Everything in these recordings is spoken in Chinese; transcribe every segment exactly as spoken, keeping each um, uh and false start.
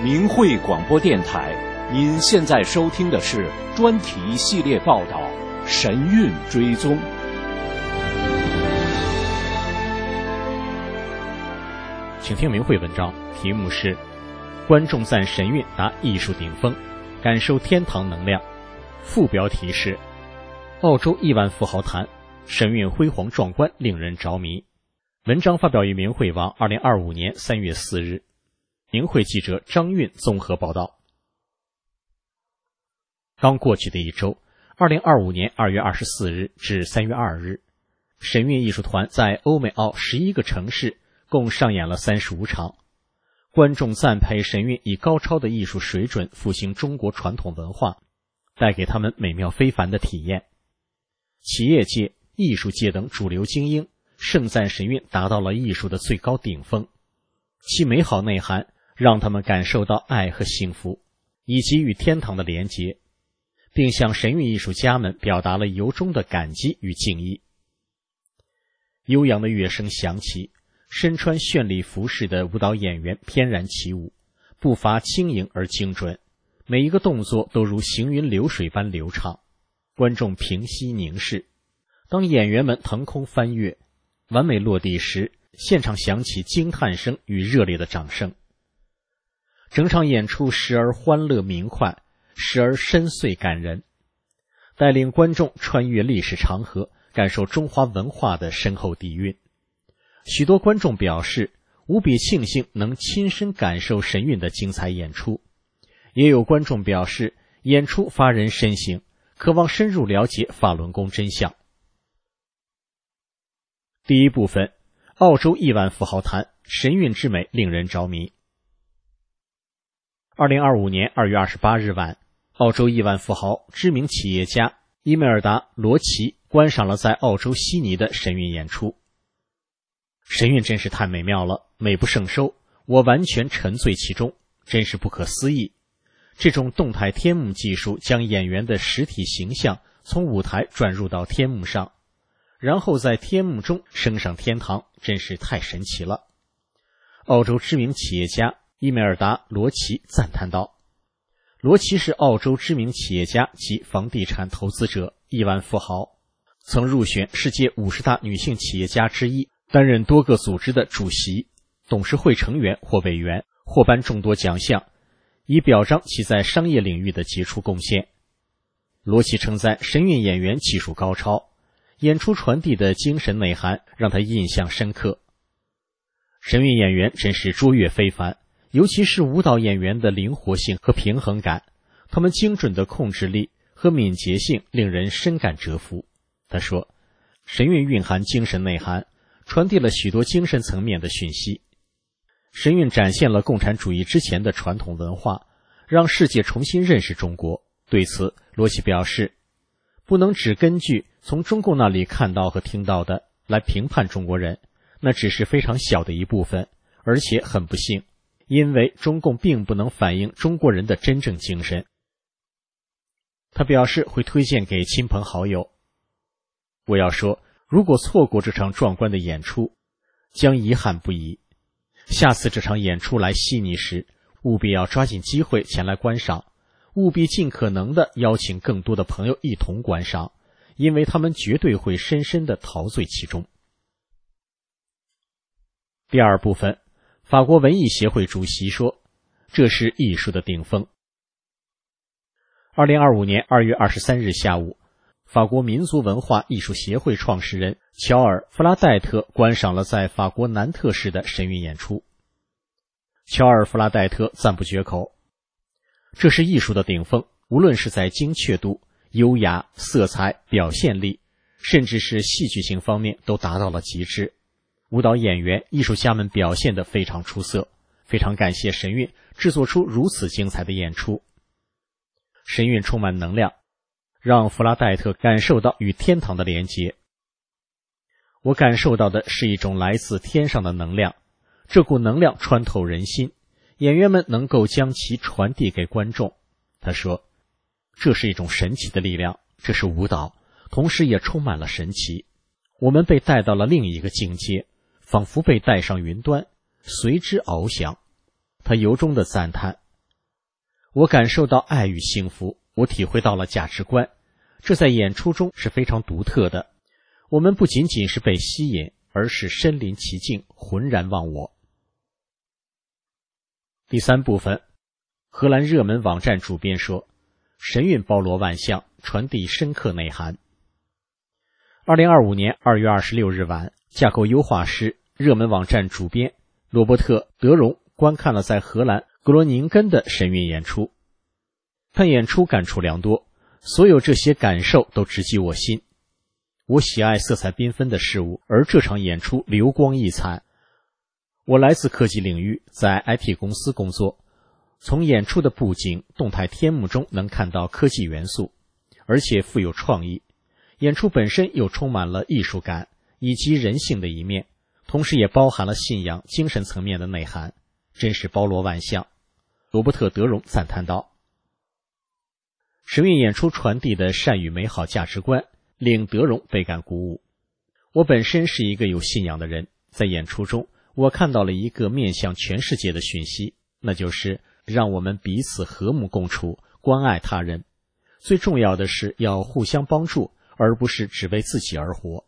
明慧广播电台，您现在收听的是专题系列报道《神韵追踪》。 请听明慧文章，题目是观众赞神韵达艺术顶峰，感受天堂能量。副标题是澳洲亿万富豪谈神韵辉煌壮观，令人着迷。文章发表于明慧网二零二五年三月四日。明慧记者张韵综合报道。刚过去的一周，二零二五年二月二十四日至三月二日，神韵艺术团在欧美澳十一个城市共上演了三十五场。观众赞佩神韵以高超的艺术水准复兴中国传统文化，带给他们美妙非凡的体验。企业界、艺术界等主流精英盛赞神韵达到了艺术的最高顶峰，其美好内涵让他们感受到爱和幸福，以及与天堂的连结，并向神韵艺术家们表达了由衷的感激与敬意。悠扬的乐声响起，身穿绚丽服饰的舞蹈演员翩然起舞，步伐轻盈而精准，每一个动作都如行云流水般流畅。观众屏息凝视，当演员们腾空翻越，完美落地时，现场响起惊叹声与热烈的掌声。整场演出时而欢乐明快，时而深邃感人，带领观众穿越历史长河，感受中华文化的深厚底蕴。许多观众表示无比庆幸能亲身感受神韵的精彩演出，也有观众表示演出发人深省，渴望深入了解法轮功真相。第一部分，澳洲亿万富豪谈神韵之美令人着迷。二零二五年二月二十八日晚，澳洲亿万富豪、知名企业家伊梅尔达·罗奇观赏了在澳洲悉尼的神韵演出。神韵真是太美妙了，美不胜收，我完全沉醉其中，真是不可思议。这种动态天幕技术将演员的实体形象从舞台转入到天幕上，然后在天幕中升上天堂，真是太神奇了。澳洲知名企业家伊梅尔达·罗奇赞叹道。罗奇是澳洲知名企业家及房地产投资者，亿万富豪，曾入选世界五十大女性企业家之一，担任多个组织的主席、董事会成员或委员，获颁众多奖项，以表彰其在商业领域的杰出贡献。罗奇称赞神韵演员技术高超，演出传递的精神内涵让他印象深刻。神韵演员真是卓越非凡，尤其是舞蹈演员的灵活性和平衡感，他们精准的控制力和敏捷性令人深感折服。他说，神韵蕴含精神内涵，传递了许多精神层面的讯息。神韵展现了共产主义之前的传统文化，让世界重新认识中国。对此，罗奇表示，不能只根据从中共那里看到和听到的来评判中国人，那只是非常小的一部分，而且很不幸，因为中共并不能反映中国人的真正精神。他表示会推荐给亲朋好友。我要说，如果错过这场壮观的演出，将遗憾不已。下次这场演出来悉尼时，务必要抓紧机会前来观赏，务必尽可能的邀请更多的朋友一同观赏，因为他们绝对会深深的陶醉其中。第二部分，法国文艺协会主席说，这是艺术的顶峰。二零二五年二月二十三日下午，法国民族文化艺术协会创始人乔尔·弗拉戴特观赏了在法国南特市的神韵演出。乔尔·弗拉戴特赞不绝口，这是艺术的顶峰，无论是在精确度、优雅、色彩、表现力，甚至是戏剧性方面都达到了极致。舞蹈演员、艺术家们表现得非常出色，非常感谢神韵制作出如此精彩的演出。神韵充满能量，让弗拉戴特感受到与天堂的连结。我感受到的是一种来自天上的能量，这股能量穿透人心，演员们能够将其传递给观众。他说，这是一种神奇的力量，这是舞蹈，同时也充满了神奇。我们被带到了另一个境界，仿佛被带上云端，随之翱翔。他由衷的赞叹， 我感受到爱与幸福，我体会到了价值观，这在演出中是非常独特的。我们不仅仅是被吸引，而是身临其境，浑然忘我。第三部分，荷兰热门网站主编说，神韵包罗万象，传递深刻内涵。二零二五年二月二十六日晚，架构优化师、热门网站主编罗伯特·德容观看了在荷兰格罗宁根的神韵演出。看演出感触良多，所有这些感受都直击我心。我喜爱色彩缤纷的事物，而这场演出流光溢彩。我来自科技领域，在 I T 公司工作，从演出的布景、动态天幕中能看到科技元素，而且富有创意。演出本身又充满了艺术感以及人性的一面，同时也包含了信仰、精神层面的内涵，真是包罗万象。罗伯特·德容赞叹道。神韵演出传递的善与美好价值观令德容倍感鼓舞。我本身是一个有信仰的人，在演出中我看到了一个面向全世界的讯息，那就是让我们彼此和睦共处，关爱他人。最重要的是要互相帮助，而不是只为自己而活。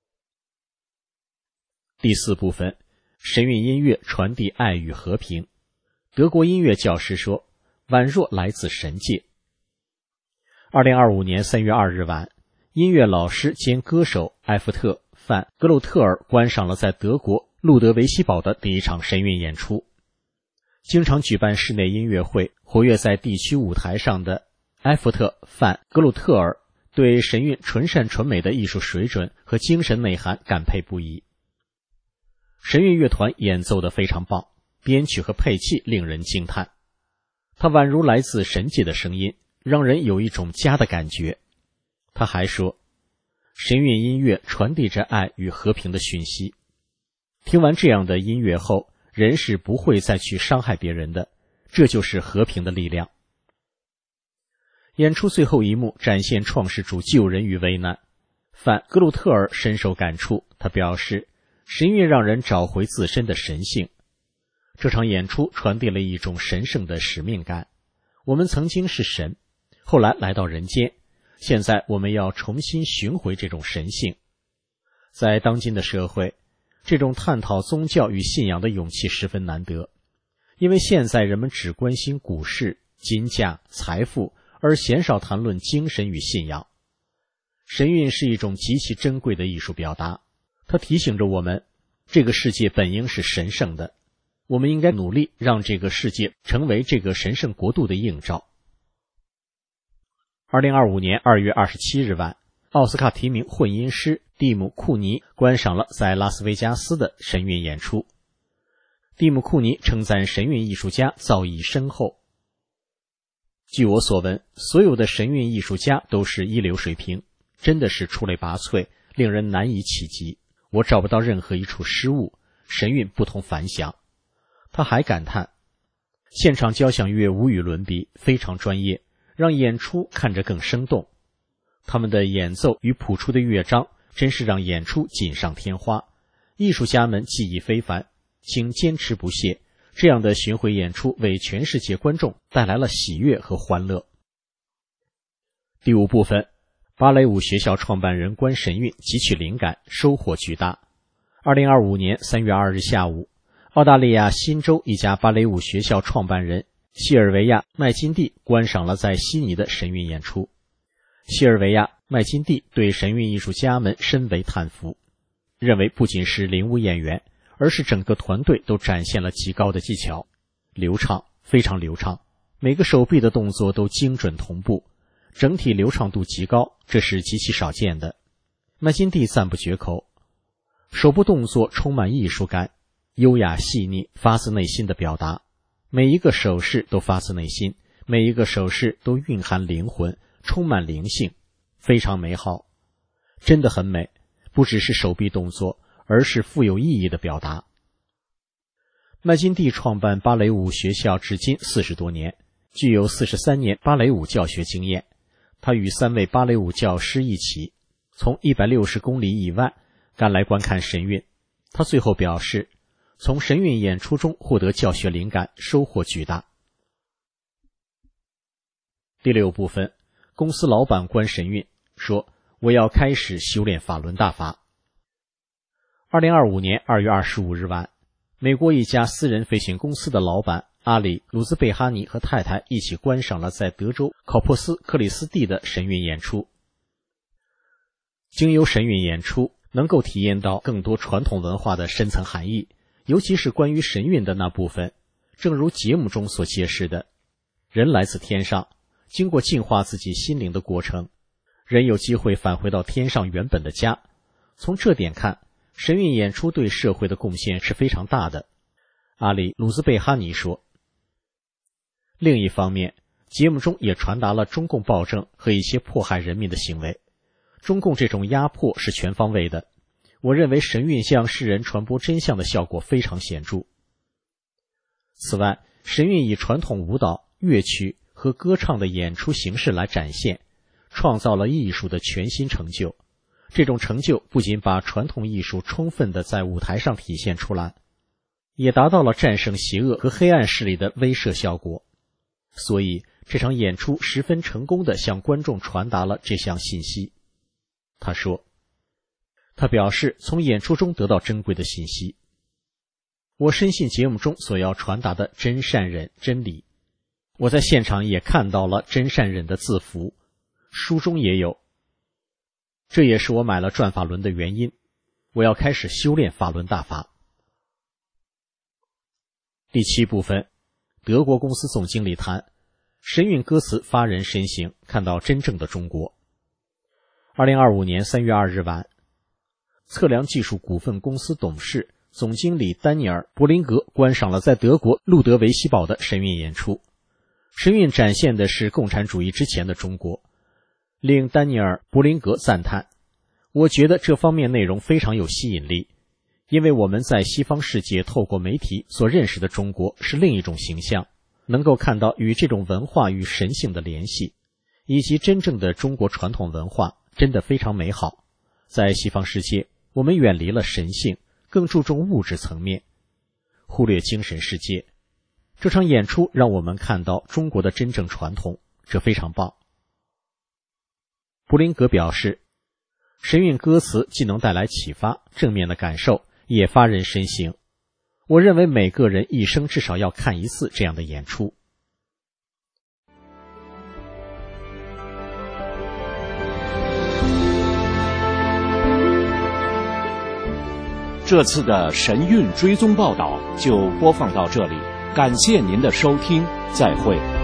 第四部分，神韵音乐传递爱与和平。德国音乐教师说，宛若来自神界。二零二五年三月二日晚，音乐老师兼歌手埃弗特·范·格鲁特尔观赏了在德国路德维希堡的第一场神韵演出。经常举办室内音乐会，活跃在地区舞台上的埃弗特·范·格鲁特尔对神韵纯善纯美的艺术水准和精神内涵感佩不已。神韵乐团演奏得非常棒，编曲和配器令人惊叹，它宛如来自神界的声音，让人有一种家的感觉。他还说，神韵音乐传递着爱与和平的讯息。听完这样的音乐后，人是不会再去伤害别人的，这就是和平的力量。演出最后一幕展现创世主救人于危难，范·格鲁特尔深受感触，他表示，神韵让人找回自身的神性。这场演出传递了一种神圣的使命感，我们曾经是神，后来来到人间，现在我们要重新寻回这种神性。在当今的社会，这种探讨宗教与信仰的勇气十分难得，因为现在人们只关心股市、金价、财富，而鲜少谈论精神与信仰。神韵是一种极其珍贵的艺术表达，它提醒着我们，这个世界本应是神圣的，我们应该努力让这个世界成为这个神圣国度的映照。二零二五年二月二十七日晚，奥斯卡提名混音师蒂姆·库尼观赏了在拉斯维加斯的神韵演出。蒂姆·库尼称赞神韵艺术家造诣深厚。据我所闻，所有的神韵艺术家都是一流水平，真的是出类拔萃，令人难以企及。我找不到任何一处失误，神韵不同凡响。他还感叹，现场交响乐无与伦比，非常专业，让演出看着更生动。他们的演奏与谱出的乐章真是让演出锦上添花。艺术家们技艺非凡，请坚持不懈，这样的巡回演出为全世界观众带来了喜悦和欢乐。第五部分，芭蕾舞学校创办人观神韵汲取灵感，收获巨大。二零二五年三月二日下午，澳大利亚新州一家芭蕾舞学校创办人希尔维亚·麦金蒂观赏了在悉尼的神韵演出。希尔维亚·麦金蒂对神韵艺术家们深为叹服，认为不仅是领舞演员，而是整个团队都展现了极高的技巧，流畅，非常流畅，每个手臂的动作都精准同步，整体流畅度极高，这是极其少见的。麦金蒂赞不绝口，手部动作充满艺术感，优雅细腻，发自内心的表达，每一个手势都发自内心，每一个手势都蕴含灵魂，充满灵性，非常美好，真的很美，不只是手臂动作，而是富有意义的表达。麦金蒂创办芭蕾舞学校至今四十多年，具有四十三年芭蕾舞教学经验。他与三位芭蕾舞教师一起，从一百六十公里以外赶来观看神韵。他最后表示，从神韵演出中获得教学灵感，收获巨大。 第六部分，公司老板观神韵，说我要开始修炼法轮大法。二零二五年二月二十五日晚，美国一家私人飞行公司的老板阿里·鲁兹贝哈尼和太太一起观赏了在德州考珀斯克里斯蒂的神韵演出。经由神韵演出，能够体验到更多传统文化的深层含义，尤其是关于神韵的那部分。正如节目中所揭示的，人来自天上，经过净化自己心灵的过程，人有机会返回到天上原本的家。从这点看，神韵演出对社会的贡献是非常大的。阿里·鲁兹贝哈尼说。另一方面，节目中也传达了中共暴政和一些迫害人民的行为。中共这种压迫是全方位的，我认为神韵向世人传播真相的效果非常显著。此外，神韵以传统舞蹈、乐曲和歌唱的演出形式来展现，创造了艺术的全新成就。这种成就不仅把传统艺术充分地在舞台上体现出来，也达到了战胜邪恶和黑暗势力的威慑效果。所以，这场演出十分成功地向观众传达了这项信息。他说，他表示从演出中得到珍贵的信息。我深信节目中所要传达的真善忍真理。我在现场也看到了真善忍的字符，书中也有。这也是我买了转法轮的原因。我要开始修炼法轮大法。第七部分，德国公司总经理谈神韵歌词发人深省，看到真正的中国。二零二五年三月二日晚，测量技术股份公司董事总经理丹尼尔·柏林格观赏了在德国路德维希堡的神韵演出。神韵展现的是共产主义之前的中国，令丹尼尔·柏林格赞叹，我觉得这方面内容非常有吸引力，因为我们在西方世界透过媒体所认识的中国是另一种形象，能够看到与这种文化与神性的联系，以及真正的中国传统文化真的非常美好。在西方世界，我们远离了神性，更注重物质层面，忽略精神世界。这场演出让我们看到中国的真正传统，这非常棒。布林格表示，神韵歌词既能带来启发、正面的感受，也发人深省。我认为每个人一生至少要看一次这样的演出。 这次的神韵追踪报道就播放到这里，感谢您的收听，再会。